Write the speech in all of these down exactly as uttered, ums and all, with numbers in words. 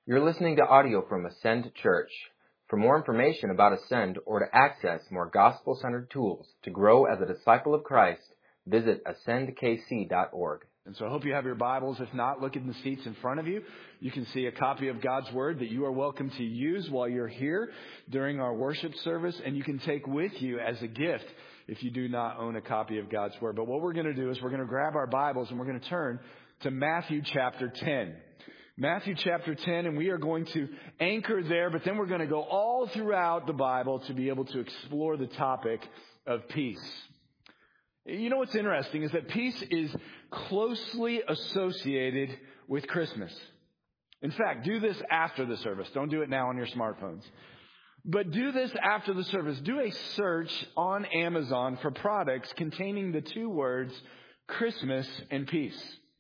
You're listening to audio from Ascend Church. For more information about Ascend or to access more gospel-centered tools to grow as a disciple of Christ, visit ascend k c dot org. And so I hope you have your Bibles. If not, look in the seats in front of you. You can see a copy of God's Word that you are welcome to use while you're here during our worship service, and you can take with you as a gift if you do not own a copy of God's Word. But what we're going to do is we're going to grab our Bibles and we're going to turn to Matthew chapter ten. Matthew chapter ten, and we are going to anchor there, but then we're going to go all throughout the Bible to be able to explore the topic of peace. You know what's interesting is that peace is closely associated with Christmas. In fact, do this after the service. Don't do it now on your smartphones. But do this after the service. Do a search on Amazon for products containing the two words Christmas and peace.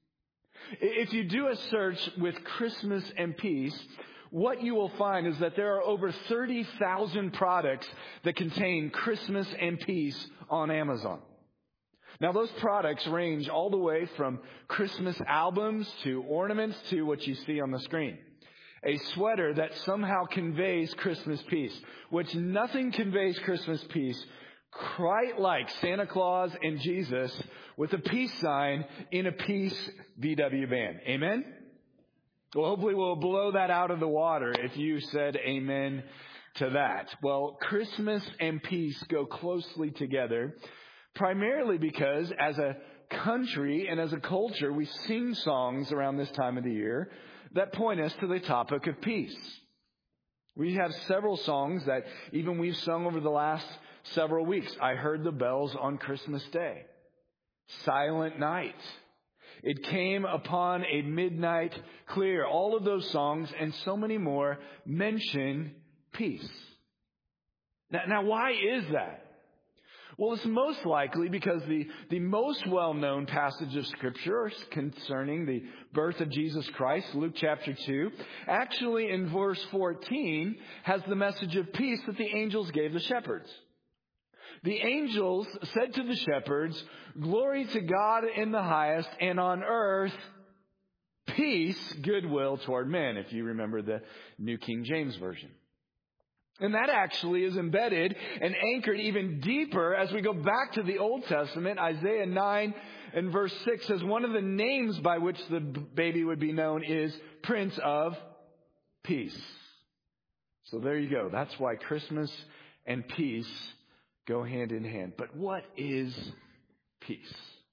If you do a search with Christmas and peace, what you will find is that there are over thirty thousand products that contain Christmas and peace on Amazon. Now, those products range all the way from Christmas albums to ornaments to what you see on the screen. A sweater that somehow conveys Christmas peace, which nothing conveys Christmas peace quite like Santa Claus and Jesus with a peace sign in a peace V W band. Amen? Well, hopefully we'll blow that out of the water if you said amen to that. Well, Christmas and peace go closely together, primarily because as a country and as a culture, we sing songs around this time of the year that point us to the topic of peace. We have several songs that even we've sung over the last several weeks. I Heard the Bells on Christmas Day. Silent Night. It Came Upon a Midnight Clear. All of those songs and so many more mention peace. Now, now why is that? Well, it's most likely because the, the most well-known passage of Scripture concerning the birth of Jesus Christ, Luke chapter two, actually in verse fourteen has the message of peace that the angels gave the shepherds. The angels said to the shepherds, "Glory to God in the highest, and on earth, peace, goodwill toward men," if you remember the New King James Version. And that actually is embedded and anchored even deeper as we go back to the Old Testament. Isaiah nine and verse six says one of the names by which the baby would be known is Prince of Peace. So there you go. That's why Christmas and peace go hand in hand. But what is peace?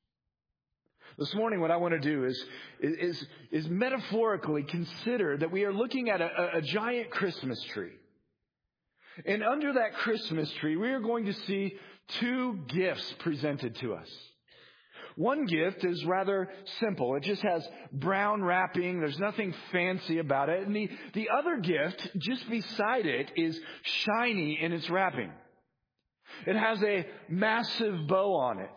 This morning, what I want to do is, is, is metaphorically consider that we are looking at a, a giant Christmas tree. And under that Christmas tree, we are going to see two gifts presented to us. One gift is rather simple. It just has brown wrapping. There's nothing fancy about it. And the, the other gift, just beside it, is shiny in its wrapping. It has a massive bow on it.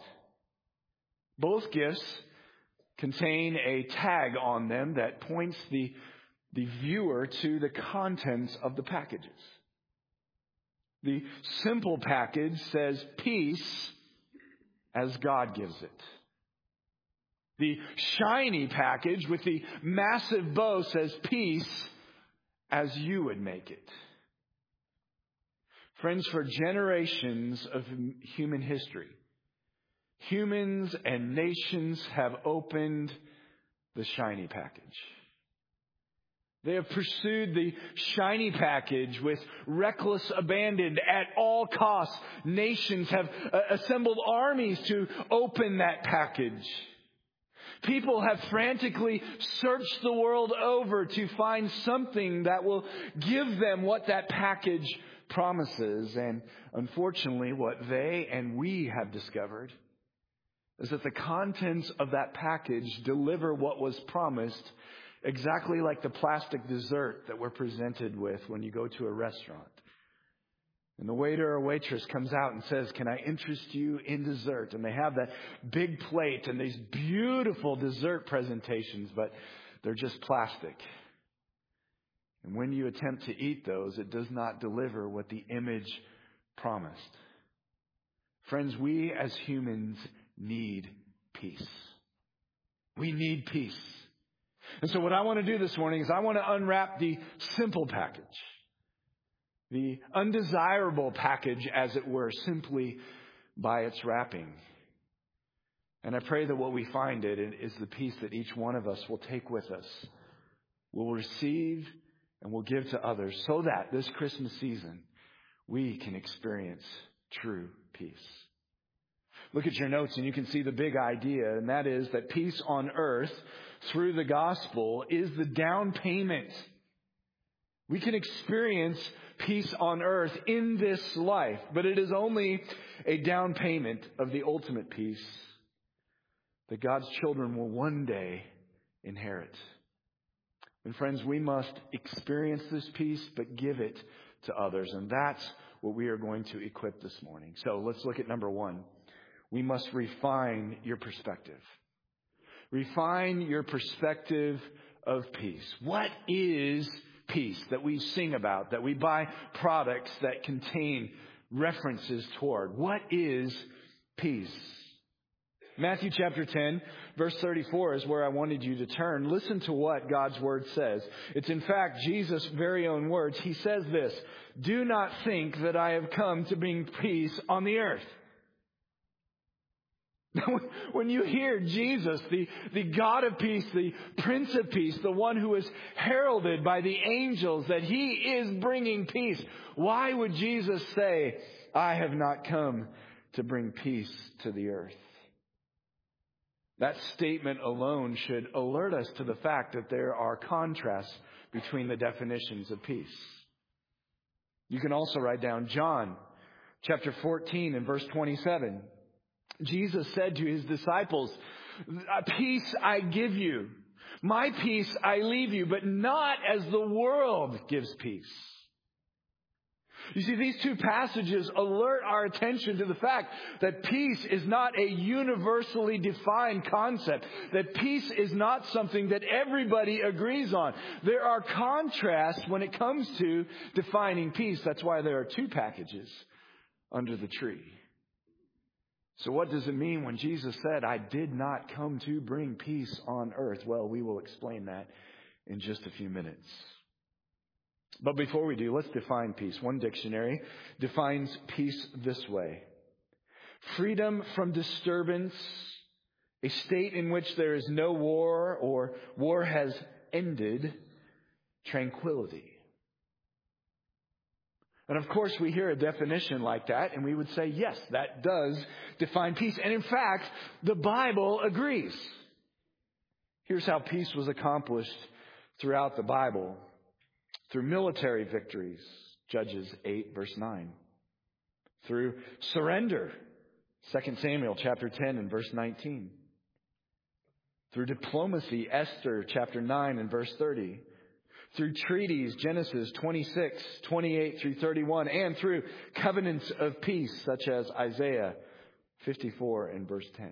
Both gifts contain a tag on them that points the, the viewer to the contents of the packages. The simple package says peace as God gives it. The shiny package with the massive bow says peace as you would make it. Friends, for generations of human history, humans and nations have opened the shiny package. They have pursued the shiny package with reckless abandon at all costs. Nations have uh, assembled armies to open that package. People have frantically searched the world over to find something that will give them what that package promises. And unfortunately, what they and we have discovered is that the contents of that package deliver what was promised exactly like the plastic dessert that we're presented with when you go to a restaurant. And the waiter or waitress comes out and says, "Can I interest you in dessert?" And they have that big plate and these beautiful dessert presentations, but they're just plastic. And when you attempt to eat those, it does not deliver what the image promised. Friends, we as humans need peace. We need peace. And so what I want to do this morning is I want to unwrap the simple package, the undesirable package, as it were, simply by its wrapping. And I pray that what we find it is the peace that each one of us will take with us, will receive, and will give to others, so that this Christmas season we can experience true peace. Look at your notes and you can see the big idea, and that is that peace on earth through the gospel is the down payment. We can experience peace on earth in this life, but it is only a down payment of the ultimate peace that God's children will one day inherit. And friends, we must experience this peace, but give it to others. And that's what we are going to equip this morning. So let's look at number one. We must refine your perspective. Refine your perspective of peace. What is peace that we sing about, that we buy products that contain references toward? What is peace? Matthew chapter ten, verse thirty-four is where I wanted you to turn. Listen to what God's word says. It's in fact Jesus' very own words. He says this, "Do not think that I have come to bring peace on the earth." When you hear Jesus, the, the God of peace, the Prince of Peace, the one who is heralded by the angels that he is bringing peace, why would Jesus say, "I have not come to bring peace to the earth"? That statement alone should alert us to the fact that there are contrasts between the definitions of peace. You can also write down John chapter fourteen and verse twenty-seven. Jesus said to his disciples, "Peace I give you. My peace I leave you, but not as the world gives peace." You see, these two passages alert our attention to the fact that peace is not a universally defined concept, that peace is not something that everybody agrees on. There are contrasts when it comes to defining peace. That's why there are two packages under the tree. So what does it mean when Jesus said, "I did not come to bring peace on earth"? Well, we will explain that in just a few minutes. But before we do, let's define peace. One dictionary defines peace this way: freedom from disturbance, a state in which there is no war or war has ended, tranquility. And of course, we hear a definition like that, and we would say, yes, that does define peace. And in fact, the Bible agrees. Here's how peace was accomplished throughout the Bible. Through military victories, Judges eight, verse nine. Through surrender, Second Samuel chapter ten and verse nineteen. Through diplomacy, Esther chapter nine and verse thirty. Through treaties, Genesis twenty-six, twenty-eight through thirty-one, and through covenants of peace, such as Isaiah fifty-four and verse ten.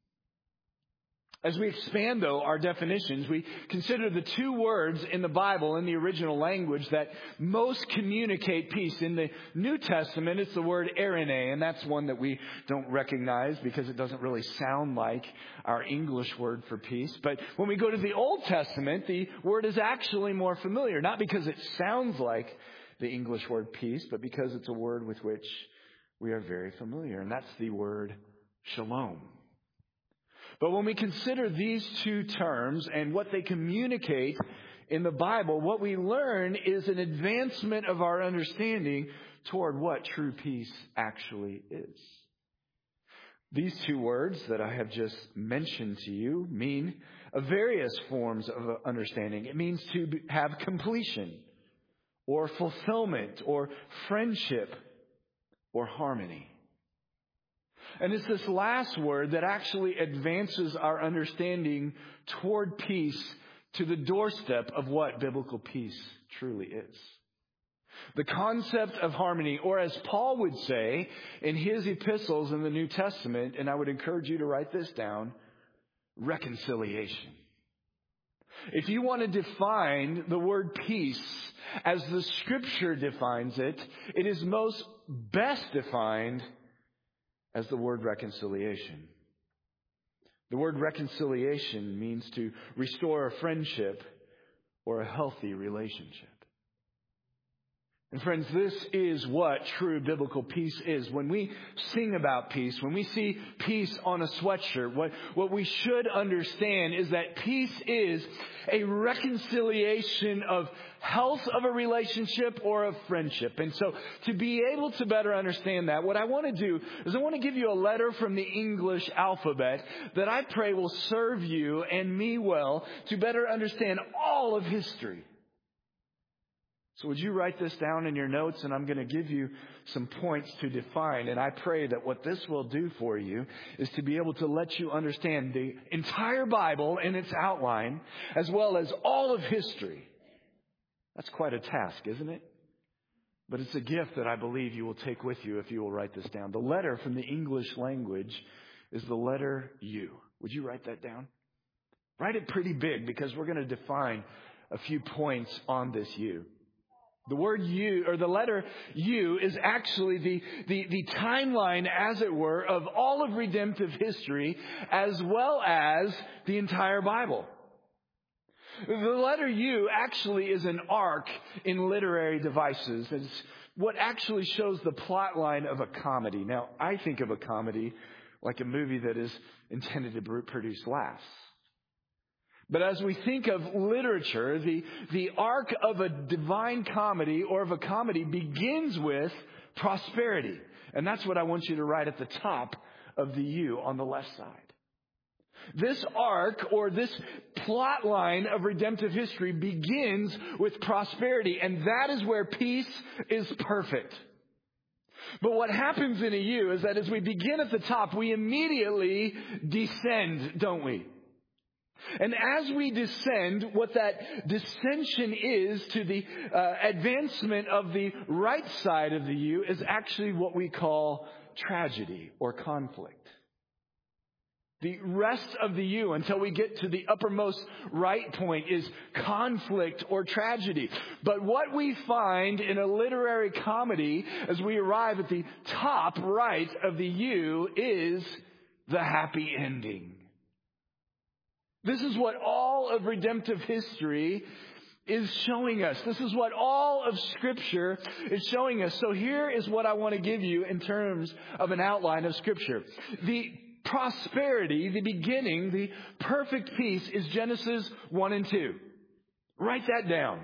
As we expand, though, our definitions, we consider the two words in the Bible, in the original language, that most communicate peace. In the New Testament, it's the word eirene, and that's one that we don't recognize because it doesn't really sound like our English word for peace. But when we go to the Old Testament, the word is actually more familiar, not because it sounds like the English word peace, but because it's a word with which we are very familiar, and that's the word shalom. But when we consider these two terms and what they communicate in the Bible, what we learn is an advancement of our understanding toward what true peace actually is. These two words that I have just mentioned to you mean various forms of understanding. It means to have completion, or fulfillment, or friendship, or harmony. And it's this last word that actually advances our understanding toward peace to the doorstep of what biblical peace truly is. The concept of harmony, or as Paul would say in his epistles in the New Testament, and I would encourage you to write this down, reconciliation. If you want to define the word peace as the Scripture defines it, it is most best defined as the word reconciliation. The word reconciliation means to restore a friendship or a healthy relationship. And friends, this is what true biblical peace is. When we sing about peace, when we see peace on a sweatshirt, what, what we should understand is that peace is a reconciliation of health of a relationship or of friendship. And so to be able to better understand that, what I want to do is I want to give you a letter from the English alphabet that I pray will serve you and me well to better understand all of history. So would you write this down in your notes, and I'm going to give you some points to define. And I pray that what this will do for you is to be able to let you understand the entire Bible in its outline, as well as all of history. That's quite a task, isn't it? But it's a gift that I believe you will take with you if you will write this down. The letter from the English language is the letter U. Would you write that down? Write it pretty big, because we're going to define a few points on this U. The word U, or the letter U, is actually the, the, the timeline, as it were, of all of redemptive history, as well as the entire Bible. The letter U actually is an arc in literary devices. It's what actually shows the plot line of a comedy. Now, I think of a comedy like a movie that is intended to produce laughs. But as we think of literature, the, the arc of a divine comedy or of a comedy begins with prosperity. And that's what I want you to write at the top of the U on the left side. This arc, or this plot line of redemptive history, begins with prosperity. And that is where peace is perfect. But what happens in a U is that as we begin at the top, we immediately descend, don't we? And as we descend, what that descension is to the uh, advancement of the right side of the U is actually what we call tragedy or conflict. The rest of the U, until we get to the uppermost right point, is conflict or tragedy. But what we find in a literary comedy as we arrive at the top right of the U is the happy ending. This is what all of redemptive history is showing us. This is what all of Scripture is showing us. So here is what I want to give you in terms of an outline of Scripture. The prosperity, the beginning, the perfect peace is Genesis one and two. Write that down.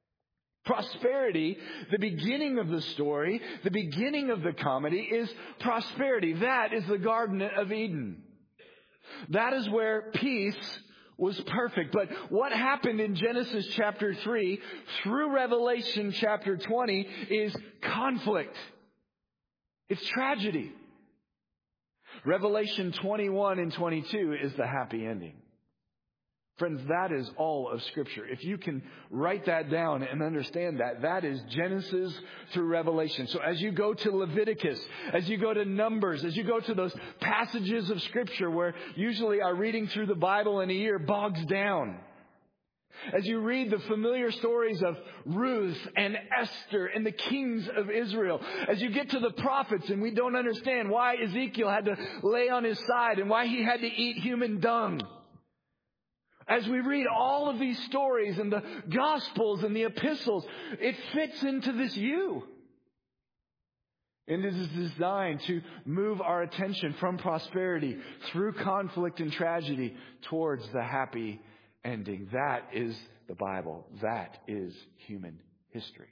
Prosperity, the beginning of the story, the beginning of the comedy is prosperity. That is the Garden of Eden. That is where peace was perfect. But what happened in Genesis chapter three through Revelation chapter twenty is conflict. It's tragedy. Revelation twenty-one and twenty-two is the happy ending. Friends, that is all of Scripture. If you can write that down and understand that, that is Genesis through Revelation. So as you go to Leviticus, as you go to Numbers, as you go to those passages of Scripture where usually our reading through the Bible in a year bogs down, as you read the familiar stories of Ruth and Esther and the kings of Israel, as you get to the prophets and we don't understand why Ezekiel had to lay on his side and why he had to eat human dung, as we read all of these stories in the Gospels and the epistles, it fits into this U. And it is designed to move our attention from prosperity through conflict and tragedy towards the happy ending. That is the Bible. That is human history.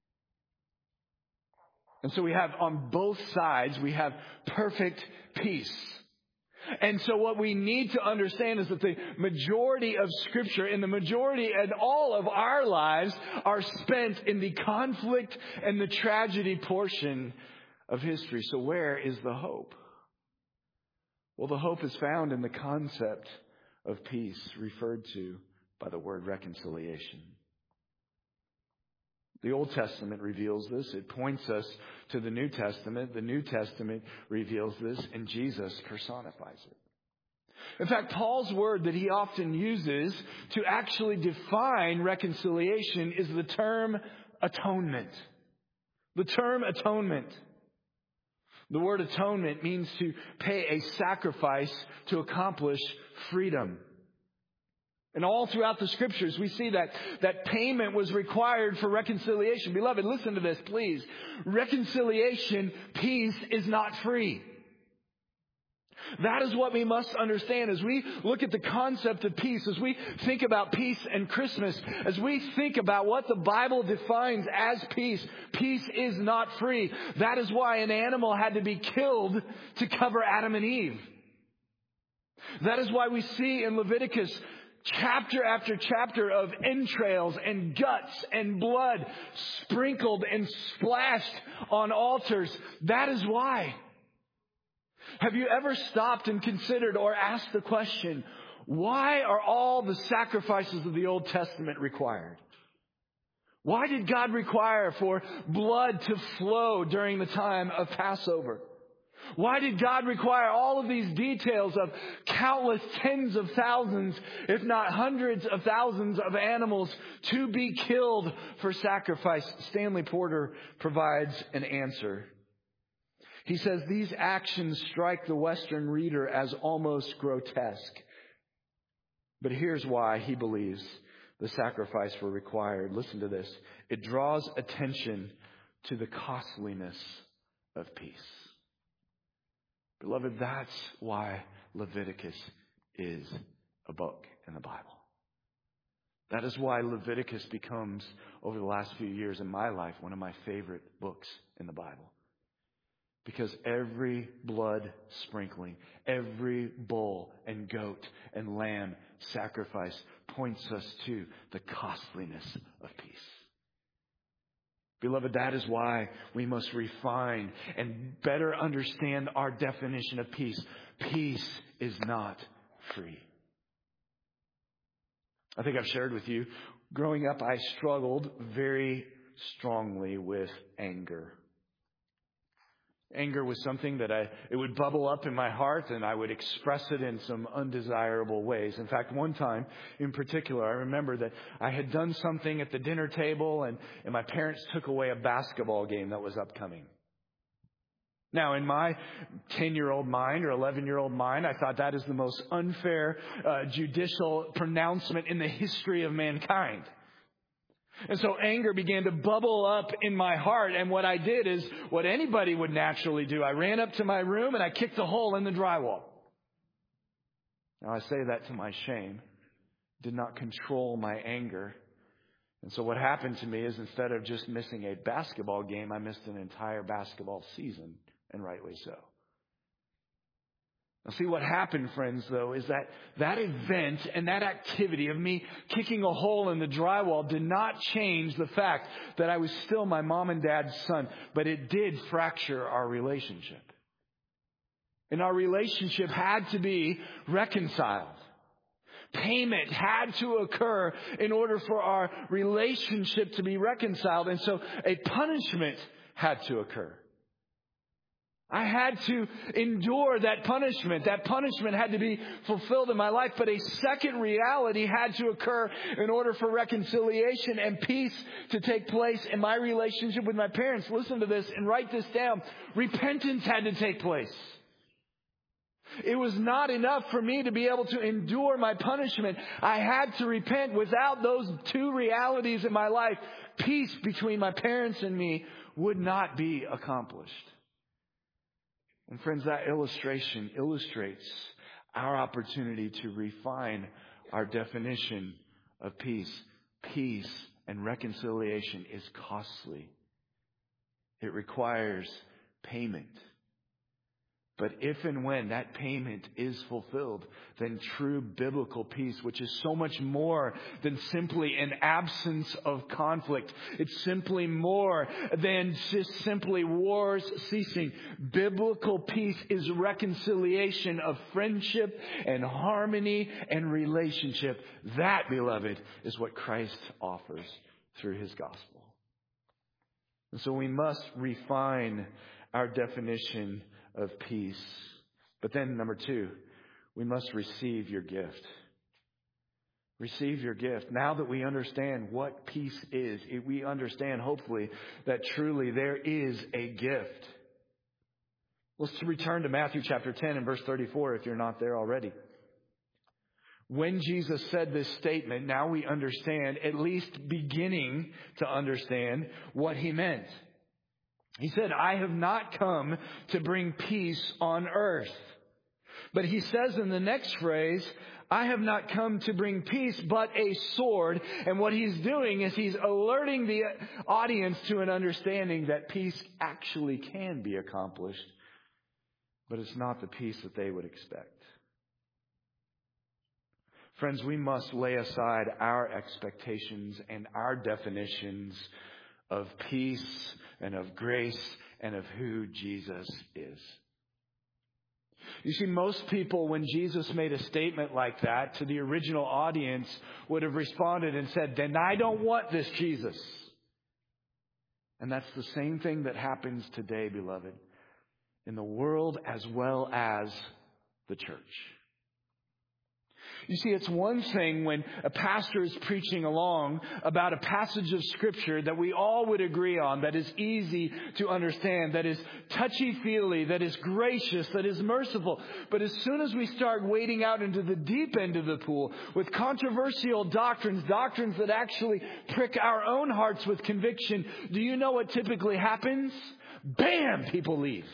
And so we have on both sides, we have perfect peace. And so what we need to understand is that the majority of Scripture and the majority and all of our lives are spent in the conflict and the tragedy portion of history. So where is the hope? Well, the hope is found in the concept of peace referred to by the word reconciliation. The Old Testament reveals this. It points us to the New Testament. The New Testament reveals this, and Jesus personifies it. In fact, Paul's word that he often uses to actually define reconciliation is the term atonement. The term atonement. The word atonement means to pay a sacrifice to accomplish freedom. And all throughout the scriptures, we see that, that payment was required for reconciliation. Beloved, listen to this, please. Reconciliation, peace, is not free. That is what we must understand as we look at the concept of peace, as we think about peace and Christmas, as we think about what the Bible defines as peace. Peace is not free. That is why an animal had to be killed to cover Adam and Eve. That is why we see in Leviticus chapter after chapter of entrails and guts and blood sprinkled and splashed on altars. That is why. Have you ever stopped and considered or asked the question, why are all the sacrifices of the Old Testament required? Why did God require for blood to flow during the time of Passover? Why did God require all of these details of countless tens of thousands, if not hundreds of thousands of animals to be killed for sacrifice? Stanley Porter provides an answer. He says, these actions strike the Western reader as almost grotesque. But here's why he believes the sacrifice were required. Listen to this. It draws attention to the costliness of peace. Beloved, that's why Leviticus is a book in the Bible. That is why Leviticus becomes, over the last few years in my life, one of my favorite books in the Bible. Because every blood sprinkling, every bull and goat and lamb sacrifice points us to the costliness of peace. Beloved, that is why we must refine and better understand our definition of peace. Peace is not free. I think I've shared with you, growing up, I struggled very strongly with anger. Anger was something that I, it would bubble up in my heart and I would express it in some undesirable ways. In fact, one time in particular, I remember that I had done something at the dinner table and, and my parents took away a basketball game that was upcoming. Now, in my ten-year-old mind or eleven-year-old mind, I thought that is the most unfair uh, judicial pronouncement in the history of mankind. And so anger began to bubble up in my heart. And what I did is what anybody would naturally do. I ran up to my room and I kicked a hole in the drywall. Now I say that to my shame. Did not control my anger. And so what happened to me is instead of just missing a basketball game, I missed an entire basketball season. And rightly so. Now see, what happened, friends, though, is that that event and that activity of me kicking a hole in the drywall did not change the fact that I was still my mom and dad's son, but it did fracture our relationship. And our relationship had to be reconciled. Payment had to occur in order for our relationship to be reconciled. And so a punishment had to occur. I had to endure that punishment. That punishment had to be fulfilled in my life. But a second reality had to occur in order for reconciliation and peace to take place in my relationship with my parents. Listen to this and write this down. Repentance had to take place. It was not enough for me to be able to endure my punishment. I had to repent. Without those two realities in my life, peace between my parents and me would not be accomplished. And friends, that illustration illustrates our opportunity to refine our definition of peace. Peace and reconciliation is costly. It requires payment. But if and when that payment is fulfilled, then true biblical peace, which is so much more than simply an absence of conflict. It's simply more than just simply wars ceasing. Biblical peace is reconciliation of friendship and harmony and relationship. That, beloved, is what Christ offers through His gospel. And so we must refine our definition of peace. But then number two, we must receive your gift. Receive your gift. Now that we understand what peace is, we understand hopefully that truly there is a gift. Let's return to Matthew chapter ten and verse thirty-four if you're not there already. When Jesus said this statement, now we understand, at least beginning to understand, what he meant. He said, I have not come to bring peace on earth. But he says in the next phrase, I have not come to bring peace, but a sword. And what he's doing is he's alerting the audience to an understanding that peace actually can be accomplished, but it's not the peace that they would expect. Friends, we must lay aside our expectations and our definitions of peace and of grace and of who Jesus is. You see, most people, when Jesus made a statement like that to the original audience, would have responded and said, then I don't want this Jesus. And that's the same thing that happens today, beloved, in the world as well as the church. You see, it's one thing when a pastor is preaching along about a passage of Scripture that we all would agree on, that is easy to understand, that is touchy-feely, that is gracious, that is merciful. But as soon as we start wading out into the deep end of the pool with controversial doctrines, doctrines that actually prick our own hearts with conviction, do you know what typically happens? Bam! People leave.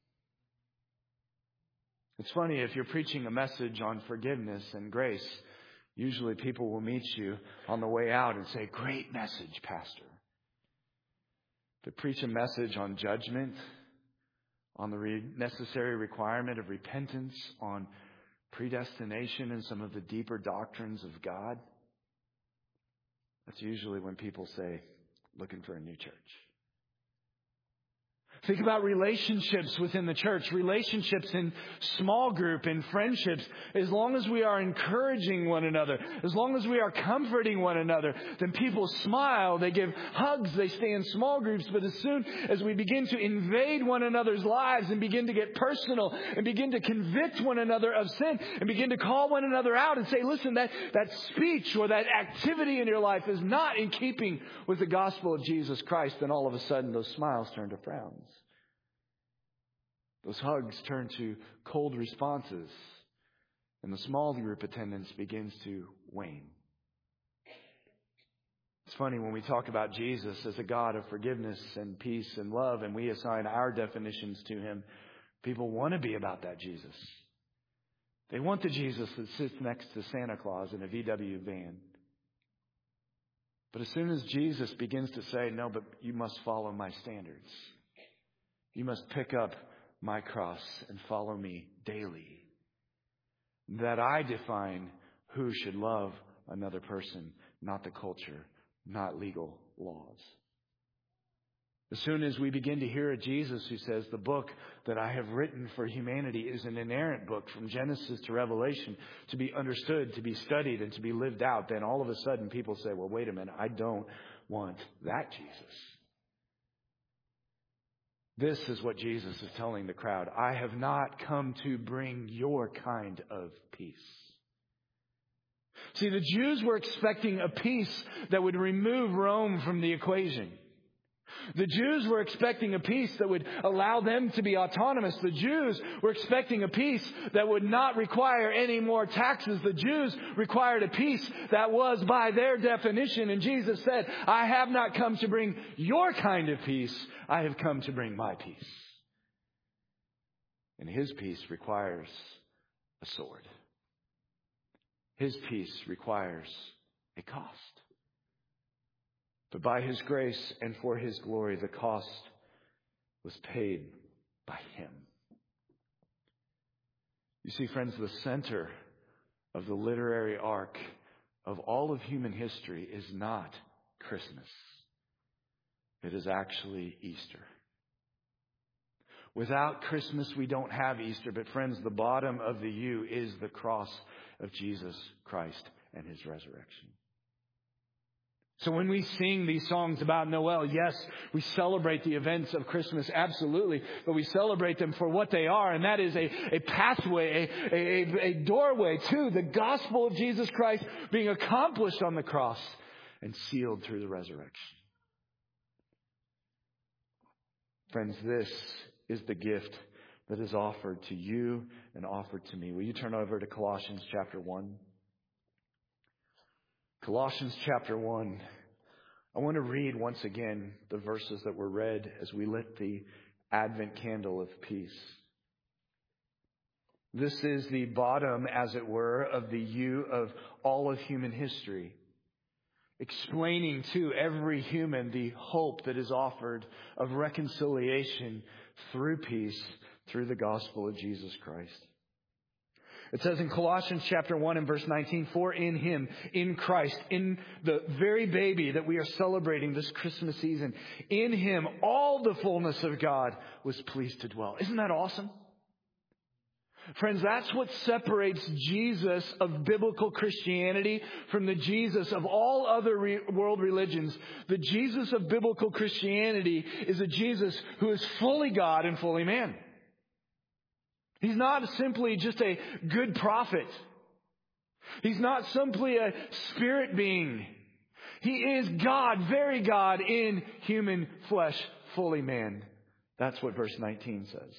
It's funny, if you're preaching a message on forgiveness and grace, usually people will meet you on the way out and say, great message, Pastor. To preach a message on judgment, on the re- necessary requirement of repentance, on predestination and some of the deeper doctrines of God, that's usually when people say, looking for a new church. Think about relationships within the church, relationships in small group, in friendships. As long as we are encouraging one another, as long as we are comforting one another, then people smile, they give hugs, they stay in small groups. But as soon as we begin to invade one another's lives and begin to get personal and begin to convict one another of sin and begin to call one another out and say, listen, that, that speech or that activity in your life is not in keeping with the gospel of Jesus Christ, then all of a sudden those smiles turn to frowns. Those hugs turn to cold responses, and the small group attendance begins to wane. It's funny when we talk about Jesus as a God of forgiveness and peace and love, and we assign our definitions to him, people want to be about that Jesus. They want the Jesus that sits next to Santa Claus in a V W van. But as soon as Jesus begins to say, no, but you must follow my standards. You must pick up my cross and follow me daily. That I define who should love another person, not the culture, not legal laws. As soon as we begin to hear a Jesus who says, the book that I have written for humanity is an inerrant book from Genesis to Revelation to be understood, to be studied, and to be lived out, then all of a sudden people say, well, wait a minute, I don't want that Jesus. This is what Jesus is telling the crowd. I have not come to bring your kind of peace. See, the Jews were expecting a peace that would remove Rome from the equation. The Jews were expecting a peace that would allow them to be autonomous. The Jews were expecting a peace that would not require any more taxes. The Jews required a peace that was by their definition. And Jesus said, I have not come to bring your kind of peace. I have come to bring my peace. And his peace requires a sword. His peace requires a cost. But by his grace and for his glory, the cost was paid by him. You see, friends, the center of the literary arc of all of human history is not Christmas. It is actually Easter. Without Christmas, we don't have Easter. But friends, the bottom of the U is the cross of Jesus Christ and his resurrection. So when we sing these songs about Noel, yes, we celebrate the events of Christmas, absolutely, but we celebrate them for what they are, and that is a, a pathway, a, a, a doorway to the gospel of Jesus Christ being accomplished on the cross and sealed through the resurrection. Friends, this is the gift that is offered to you and offered to me. Will you turn over to Colossians chapter one? Colossians chapter one. I want to read once again the verses that were read as we lit the Advent candle of peace. This is the bottom, as it were, of the U of all of human history, explaining to every human the hope that is offered of reconciliation through peace, through the gospel of Jesus Christ. It says in Colossians chapter one and verse nineteen, for in Him, in Christ, in the very baby that we are celebrating this Christmas season, in Him all the fullness of God was pleased to dwell. Isn't that awesome? Friends, that's what separates Jesus of biblical Christianity from the Jesus of all other re- world religions. The Jesus of biblical Christianity is a Jesus who is fully God and fully man. He's not simply just a good prophet. He's not simply a spirit being. He is God, very God in human flesh, fully man. That's what verse nineteen says.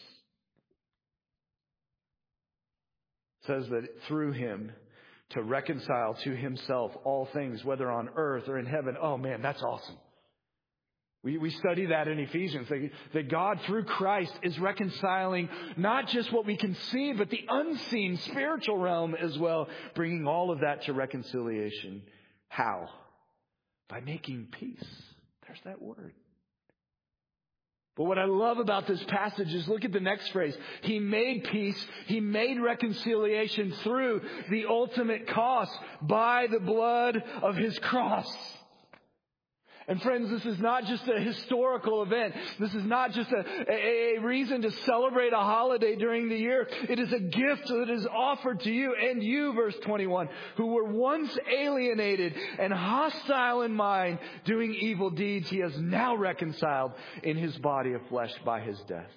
It says that through Him to reconcile to Himself all things, whether on earth or in heaven. Oh man, that's awesome. We, we study that in Ephesians, that, that God through Christ is reconciling not just what we can see, but the unseen spiritual realm as well, bringing all of that to reconciliation. How? By making peace. There's that word. But what I love about this passage is look at the next phrase. He made peace. He made reconciliation through the ultimate cost by the blood of His cross. And friends, this is not just a historical event. This is not just a, a, a reason to celebrate a holiday during the year. It is a gift that is offered to you and you, verse twenty-one, who were once alienated and hostile in mind, doing evil deeds. He has now reconciled in His body of flesh by His death.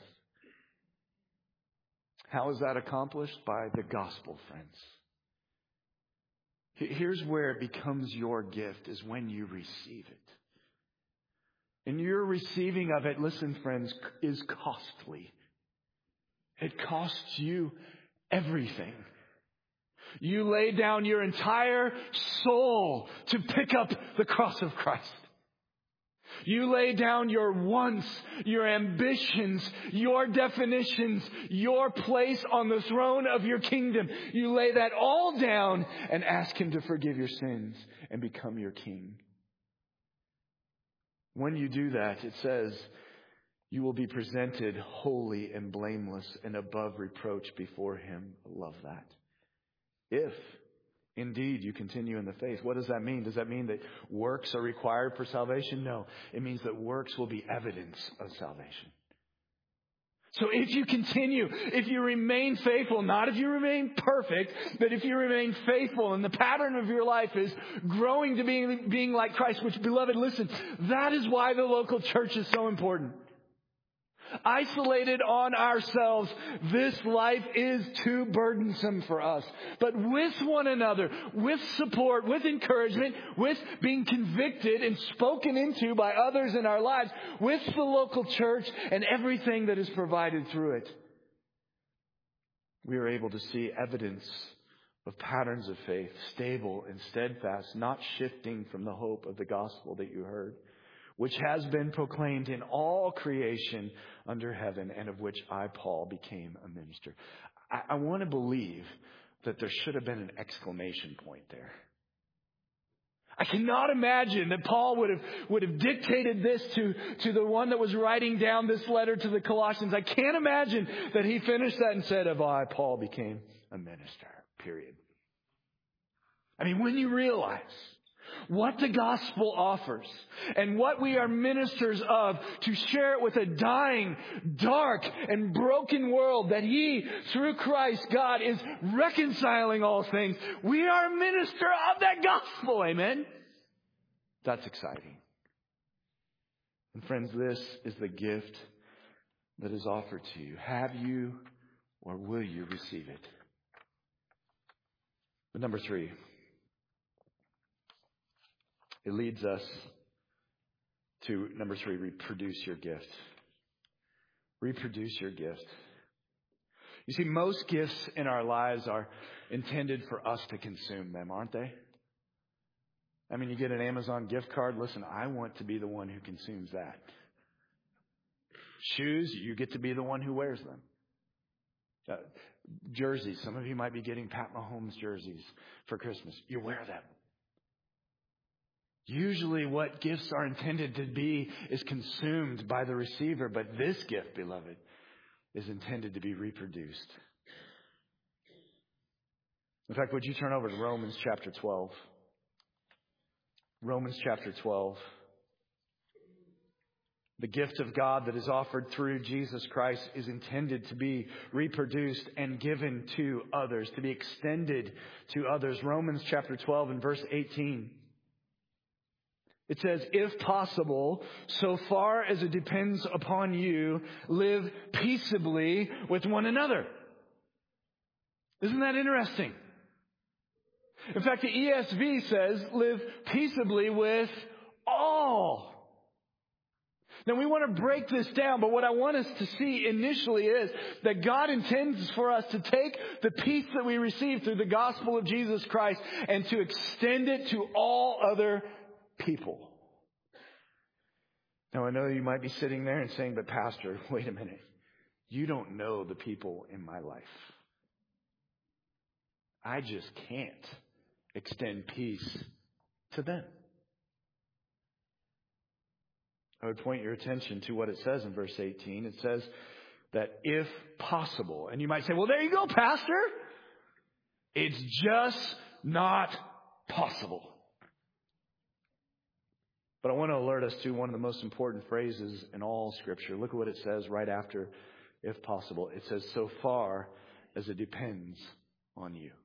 How is that accomplished? By the gospel, friends. Here's where it becomes your gift, is when you receive it. And your receiving of it, listen friends, is costly. It costs you everything. You lay down your entire soul to pick up the cross of Christ. You lay down your wants, your ambitions, your definitions, your place on the throne of your kingdom. You lay that all down and ask Him to forgive your sins and become your king. When you do that, it says, you will be presented holy and blameless and above reproach before Him. I love that. If indeed you continue in the faith. What does that mean? Does that mean that works are required for salvation? No. It means that works will be evidence of salvation. So if you continue, if you remain faithful, not if you remain perfect, but if you remain faithful and the pattern of your life is growing to being, being like Christ, which, beloved, listen, that is why the local church is so important. Isolated on ourselves, this life is too burdensome for us. But with one another, with support, with encouragement, with being convicted and spoken into by others in our lives, with the local church and everything that is provided through it, we are able to see evidence of patterns of faith, stable and steadfast, not shifting from the hope of the gospel that you heard, which has been proclaimed in all creation under heaven, and of which I, Paul, became a minister. I, I want to believe that there should have been an exclamation point there. I cannot imagine that Paul would have would have dictated this to, to the one that was writing down this letter to the Colossians. I can't imagine that he finished that and said, of I, Paul, became a minister, period. I mean, when you realize what the gospel offers and what we are ministers of, to share it with a dying, dark, and broken world, that He, through Christ, God, is reconciling all things. We are a minister of that gospel. Amen? That's exciting. And friends, this is the gift that is offered to you. Have you or will you receive it? But number three, it leads us to, number three, reproduce your gift. Reproduce your gift. You see, most gifts in our lives are intended for us to consume them, aren't they? I mean, you get an Amazon gift card. Listen, I want to be the one who consumes that. Shoes, you get to be the one who wears them. Uh, jerseys, some of you might be getting Pat Mahomes jerseys for Christmas. You wear them. Usually what gifts are intended to be is consumed by the receiver, but this gift, beloved, is intended to be reproduced. In fact, would you turn over to Romans chapter twelve? Romans chapter twelve. The gift of God that is offered through Jesus Christ is intended to be reproduced and given to others, to be extended to others. Romans chapter twelve and verse eighteen. It says, if possible, so far as it depends upon you, live peaceably with one another. Isn't that interesting? In fact, the E S V says, live peaceably with all. Now, we want to break this down, but what I want us to see initially is that God intends for us to take the peace that we receive through the gospel of Jesus Christ and to extend it to all other people. Now, I know you might be sitting there and saying, but Pastor, wait a minute. You don't know the people in my life. I just can't extend peace to them. I would point your attention to what it says in verse eighteen. It says that if possible, and you might say, well, there you go, Pastor. It's just not possible. But I want to alert us to one of the most important phrases in all Scripture. Look at what it says right after, if possible. It says, so far as it depends on you.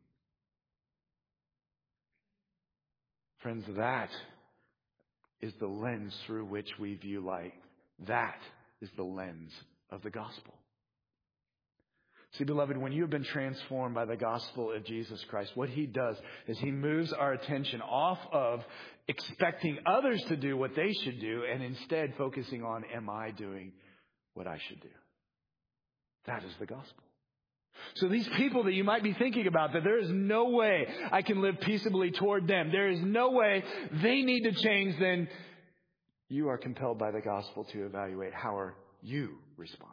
Friends, that is the lens through which we view life. That is the lens of the gospel. See, beloved, when you have been transformed by the gospel of Jesus Christ, what he does is he moves our attention off of expecting others to do what they should do and instead focusing on, am I doing what I should do? That is the gospel. So these people that you might be thinking about, that there is no way I can live peaceably toward them, there is no way they need to change, then you are compelled by the gospel to evaluate how are you responding.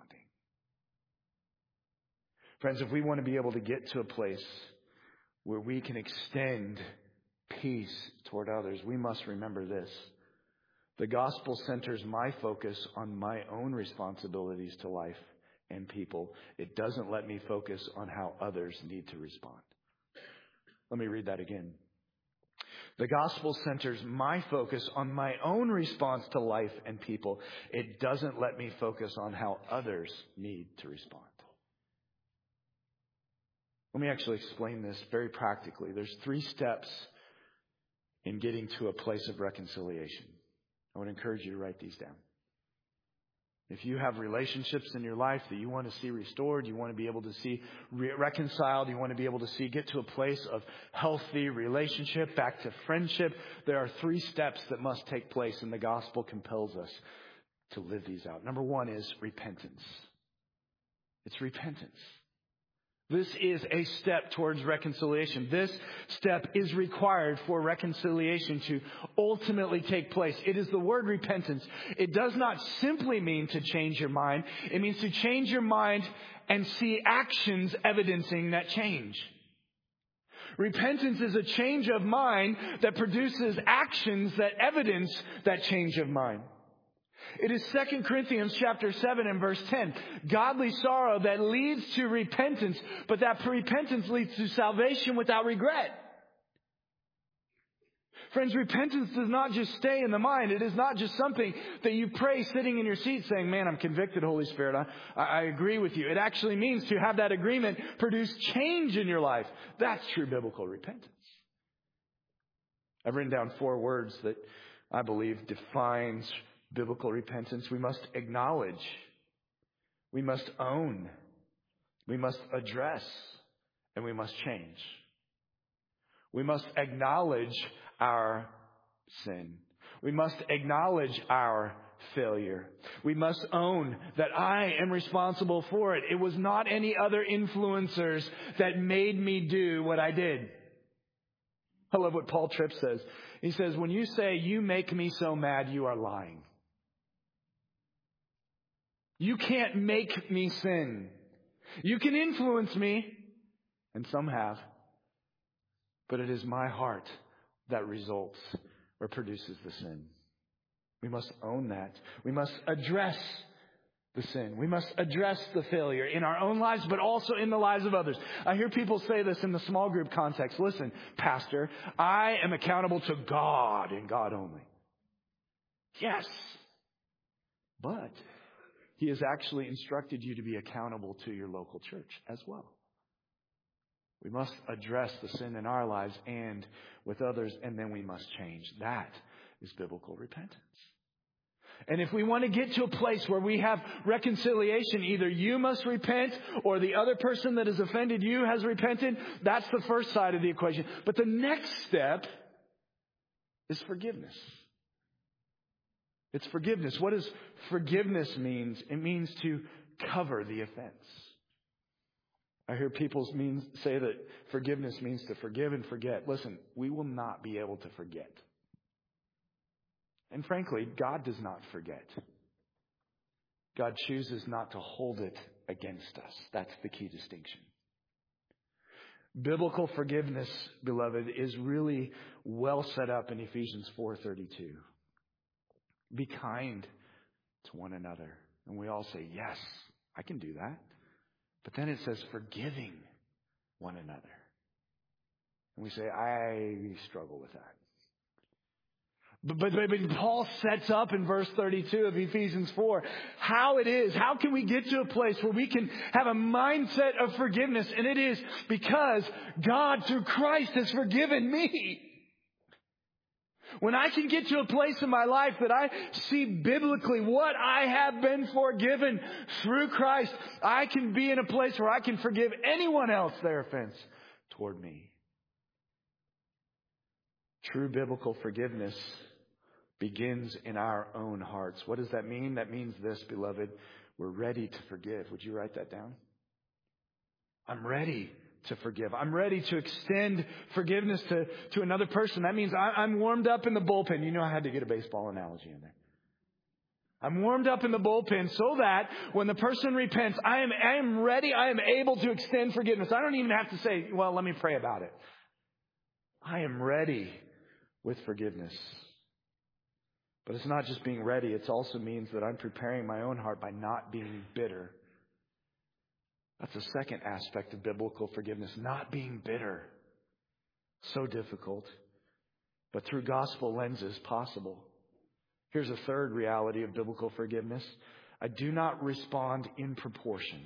Friends, if we want to be able to get to a place where we can extend peace toward others, we must remember this. The gospel centers my focus on my own responsibilities to life and people. It doesn't let me focus on how others need to respond. Let me read that again. The gospel centers my focus on my own response to life and people. It doesn't let me focus on how others need to respond. Let me actually explain this very practically. There's three steps in getting to a place of reconciliation. I would encourage you to write these down. If you have relationships in your life that you want to see restored, you want to be able to see re- reconciled, you want to be able to see get to a place of healthy relationship, back to friendship, there are three steps that must take place, and the gospel compels us to live these out. Number one is repentance. It's repentance. This is a step towards reconciliation. This step is required for reconciliation to ultimately take place. It is the word repentance. It does not simply mean to change your mind. It means to change your mind and see actions evidencing that change. Repentance is a change of mind that produces actions that evidence that change of mind. It is Second Corinthians chapter seven and verse ten. Godly sorrow that leads to repentance, but that repentance leads to salvation without regret. Friends, repentance does not just stay in the mind. It is not just something that you pray sitting in your seat saying, man, I'm convicted, Holy Spirit. I, I agree with you. It actually means to have that agreement produce change in your life. That's true biblical repentance. I've written down four words that I believe defines biblical repentance. We must acknowledge. We must own. We must address. And we must change. We must acknowledge our sin. We must acknowledge our failure. We must own that I am responsible for it. It was not any other influencers that made me do what I did. I love what Paul Tripp says. He says, when you say you make me so mad, you are lying. You can't make me sin. You can influence me, and some have, but it is my heart that results or produces the sin. We must own that. We must address the sin. We must address the failure in our own lives, but also in the lives of others. I hear people say this in the small group context. Listen, Pastor, I am accountable to God and God only. Yes, but He has actually instructed you to be accountable to your local church as well. We must address the sin in our lives and with others, and then we must change. That is biblical repentance. And if we want to get to a place where we have reconciliation, either you must repent or the other person that has offended you has repented. That's the first side of the equation. But the next step is forgiveness. It's forgiveness. What does forgiveness mean? It means to cover the offense. I hear people mean, say that forgiveness means to forgive and forget. Listen, we will not be able to forget. And frankly, God does not forget. God chooses not to hold it against us. That's the key distinction. Biblical forgiveness, beloved, is really well set up in Ephesians four thirty-two. Be kind to one another. And we all say, yes, I can do that. But then it says forgiving one another. And we say, I struggle with that. But, but, but Paul sets up in verse thirty-two of Ephesians four how it is. How can we get to a place where we can have a mindset of forgiveness? And it is because God through Christ has forgiven me. When I can get to a place in my life that I see biblically what I have been forgiven through Christ, I can be in a place where I can forgive anyone else their offense toward me. True biblical forgiveness begins in our own hearts. What does that mean? That means this, beloved. We're ready to forgive. Would you write that down? I'm ready to forgive. I'm ready to extend forgiveness to, to another person. That means I, I'm warmed up in the bullpen. You know I had to get a baseball analogy in there. I'm warmed up in the bullpen so that when the person repents, I am, I am ready. I am able to extend forgiveness. I don't even have to say, well, let me pray about it. I am ready with forgiveness. But it's not just being ready. It also means that I'm preparing my own heart by not being bitter. That's the second aspect of biblical forgiveness, not being bitter. So difficult, but through gospel lenses possible. Here's a third reality of biblical forgiveness. I do not respond in proportion.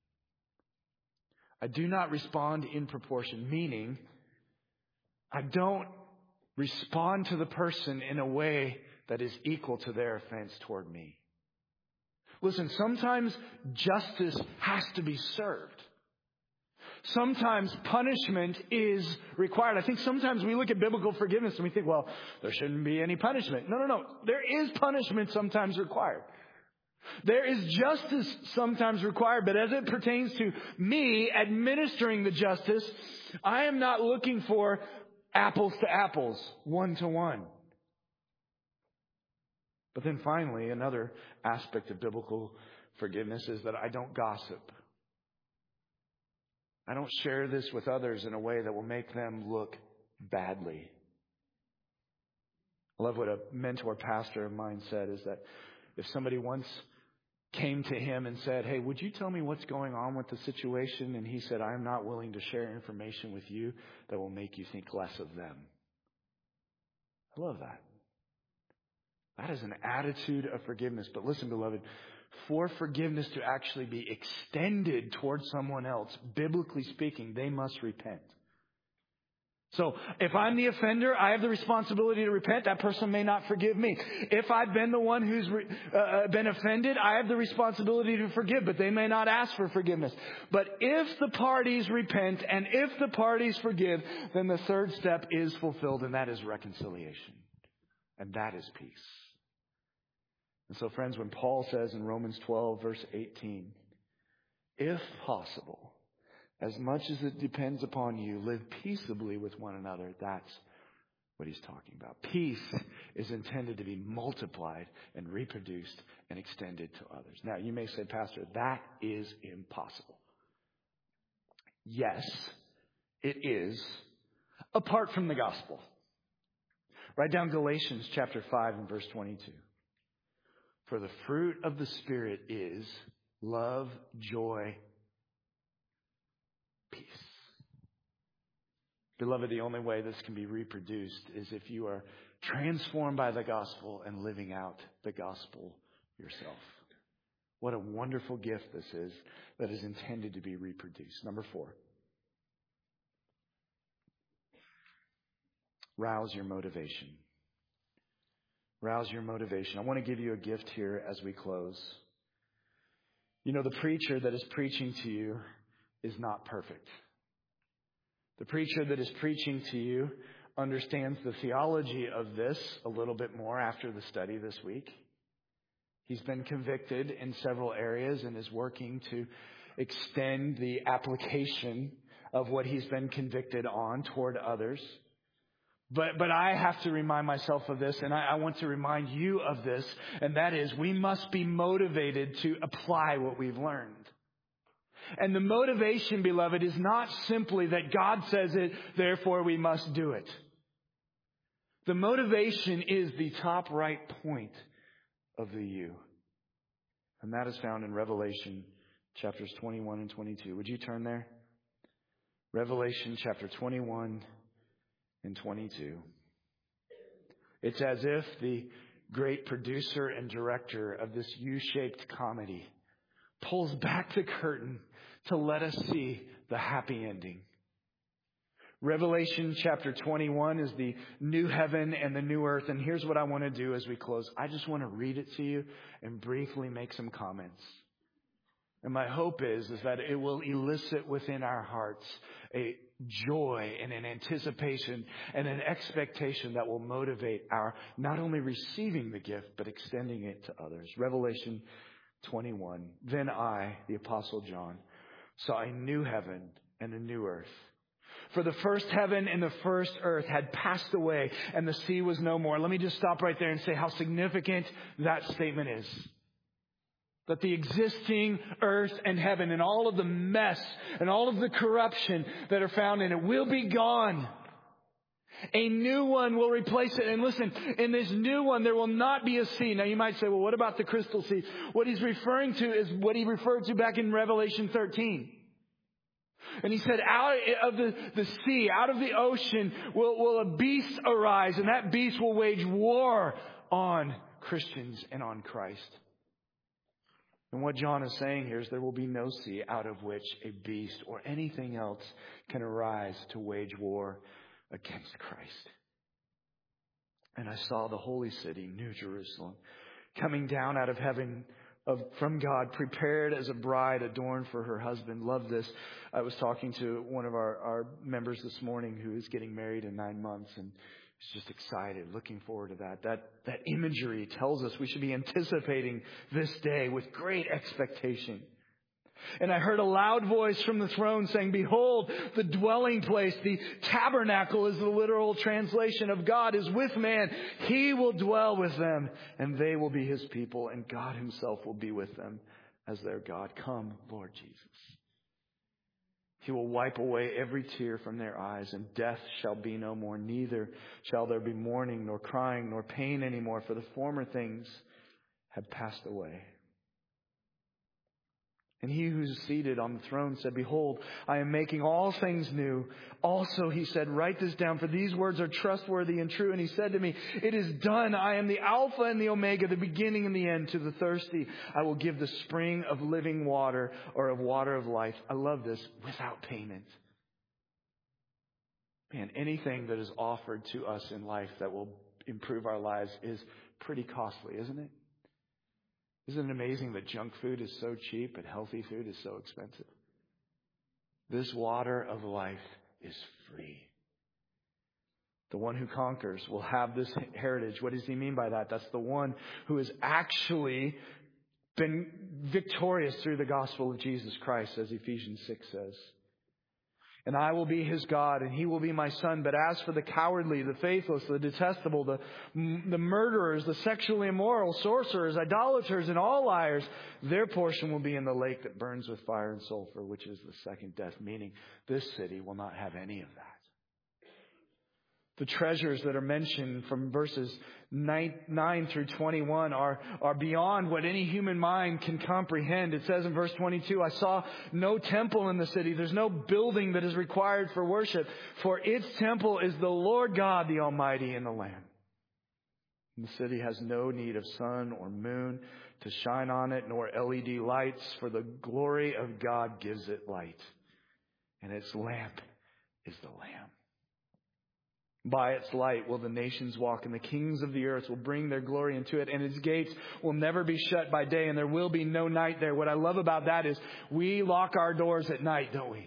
I do not respond in proportion, meaning I don't respond to the person in a way that is equal to their offense toward me. Listen, sometimes justice has to be served. Sometimes punishment is required. I think sometimes we look at biblical forgiveness and we think, well, there shouldn't be any punishment. No, no, no. There is punishment sometimes required. There is justice sometimes required, but as it pertains to me administering the justice, I am not looking for apples to apples, one to one. But then finally, another aspect of biblical forgiveness is that I don't gossip. I don't share this with others in a way that will make them look badly. I love what a mentor pastor of mine said, is that if somebody once came to him and said, hey, would you tell me what's going on with the situation? And he said, I'm not willing to share information with you that will make you think less of them. I love that. That is an attitude of forgiveness. But listen, beloved, for forgiveness to actually be extended towards someone else, biblically speaking, they must repent. So if I'm the offender, I have the responsibility to repent. That person may not forgive me. If I've been the one who's re, uh, been offended, I have the responsibility to forgive, but they may not ask for forgiveness. But if the parties repent and if the parties forgive, then the third step is fulfilled, and that is reconciliation. And that is peace. And so, friends, when Paul says in Romans twelve, verse eighteen, if possible, as much as it depends upon you, live peaceably with one another, that's what he's talking about. Peace is intended to be multiplied and reproduced and extended to others. Now, you may say, Pastor, that is impossible. Yes, it is, apart from the gospel. Write down Galatians chapter five and verse twenty-two. For the fruit of the Spirit is love, joy, peace. Beloved, the only way this can be reproduced is if you are transformed by the gospel and living out the gospel yourself. What a wonderful gift this is that is intended to be reproduced. Number four. Rouse your motivation. Rouse your motivation. I want to give you a gift here as we close. You know, the preacher that is preaching to you is not perfect. The preacher that is preaching to you understands the theology of this a little bit more after the study this week. He's been convicted in several areas and is working to extend the application of what he's been convicted on toward others. But but I have to remind myself of this, and I, I want to remind you of this, and that is we must be motivated to apply what we've learned. And the motivation, beloved, is not simply that God says it, therefore we must do it. The motivation is the top right point of the U. And that is found in Revelation chapters twenty-one and twenty-two. Would you turn there? Revelation chapter twenty-one and twenty-two. It's as if the great producer and director of this U-shaped comedy pulls back the curtain to let us see the happy ending. Revelation chapter twenty-one is the new heaven and the new earth. And here's what I want to do as we close. I just want to read it to you and briefly make some comments. And my hope is, is that it will elicit within our hearts a joy and an anticipation and an expectation that will motivate our not only receiving the gift, but extending it to others. Revelation twenty-one. Then I, the Apostle John, saw a new heaven and a new earth. For the first heaven and the first earth had passed away, and the sea was no more. Let me just stop right there and say how significant that statement is. That the existing earth and heaven and all of the mess and all of the corruption that are found in it will be gone. A new one will replace it. And listen, in this new one, there will not be a sea. Now you might say, well, what about the crystal sea? What he's referring to is what he referred to back in Revelation thirteen. And he said, out of the, the sea, out of the ocean, will, will a beast arise. And that beast will wage war on Christians and on Christ. And what John is saying here is there will be no sea out of which a beast or anything else can arise to wage war against Christ. And I saw the holy city, New Jerusalem, coming down out of heaven of, from God, prepared as a bride adorned for her husband. Love this. I was talking to one of our, our members this morning who is getting married in nine months and is just excited, looking forward to that. That, that imagery tells us we should be anticipating this day with great expectation. And I heard a loud voice from the throne saying, behold, the dwelling place, the tabernacle is the literal translation of God, is with man. He will dwell with them, and they will be his people, and God himself will be with them as their God. Come, Lord Jesus. He will wipe away every tear from their eyes, and death shall be no more. Neither shall there be mourning, nor crying, nor pain anymore, for the former things have passed away. And he who is seated on the throne said, behold, I am making all things new. Also, he said, write this down, for these words are trustworthy and true. And he said to me, it is done. I am the Alpha and the Omega, the beginning and the end. To the thirsty, I will give the spring of living water, or of water of life. I love this, without payment. Man, anything that is offered to us in life that will improve our lives is pretty costly, isn't it? Isn't it amazing that junk food is so cheap and healthy food is so expensive? This water of life is free. The one who conquers will have this heritage. What does he mean by that? That's the one who has actually been victorious through the gospel of Jesus Christ, as Ephesians six says. And I will be his God, and he will be my son. But as for the cowardly, the faithless, the detestable, the, the murderers, the sexually immoral, sorcerers, idolaters, and all liars, their portion will be in the lake that burns with fire and sulfur, which is the second death. Meaning, this city will not have any of that. The treasures that are mentioned from verses nine through twenty-one are, are beyond what any human mind can comprehend. It says in verse twenty-two, I saw no temple in the city. There's no building that is required for worship, for its temple is the Lord God, the Almighty, and the Lamb. And the city has no need of sun or moon to shine on it, nor L E D lights, for the glory of God gives it light, and its lamp is the Lamb. By its light will the nations walk, and the kings of the earth will bring their glory into it, and its gates will never be shut by day, and there will be no night there. What I love about that is we lock our doors at night, don't we?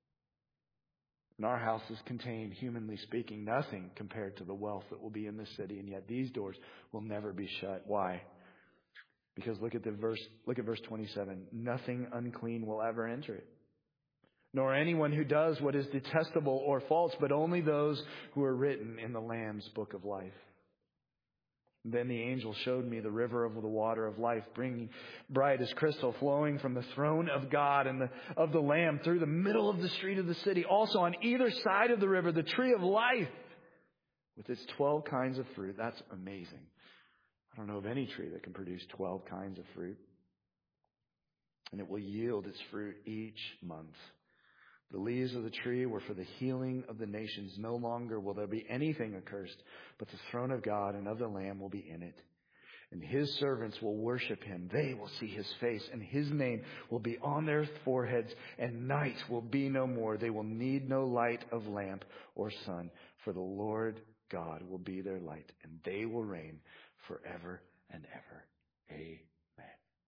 And our houses contain, humanly speaking, nothing compared to the wealth that will be in this city, and yet these doors will never be shut. Why? Because look at the verse, look at verse twenty-seven. Nothing unclean will ever enter it, nor anyone who does what is detestable or false, but only those who are written in the Lamb's book of life. Then the angel showed me the river of the water of life, bringing bright as crystal, flowing from the throne of God and the, of the Lamb through the middle of the street of the city. Also on either side of the river, the tree of life with its twelve kinds of fruit. That's amazing. I don't know of any tree that can produce twelve kinds of fruit. And it will yield its fruit each month. The leaves of the tree were for the healing of the nations. No longer will there be anything accursed, but the throne of God and of the Lamb will be in it. And his servants will worship him. They will see his face, and his name will be on their foreheads, and night will be no more. They will need no light of lamp or sun, for the Lord God will be their light, and they will reign forever and ever. Amen.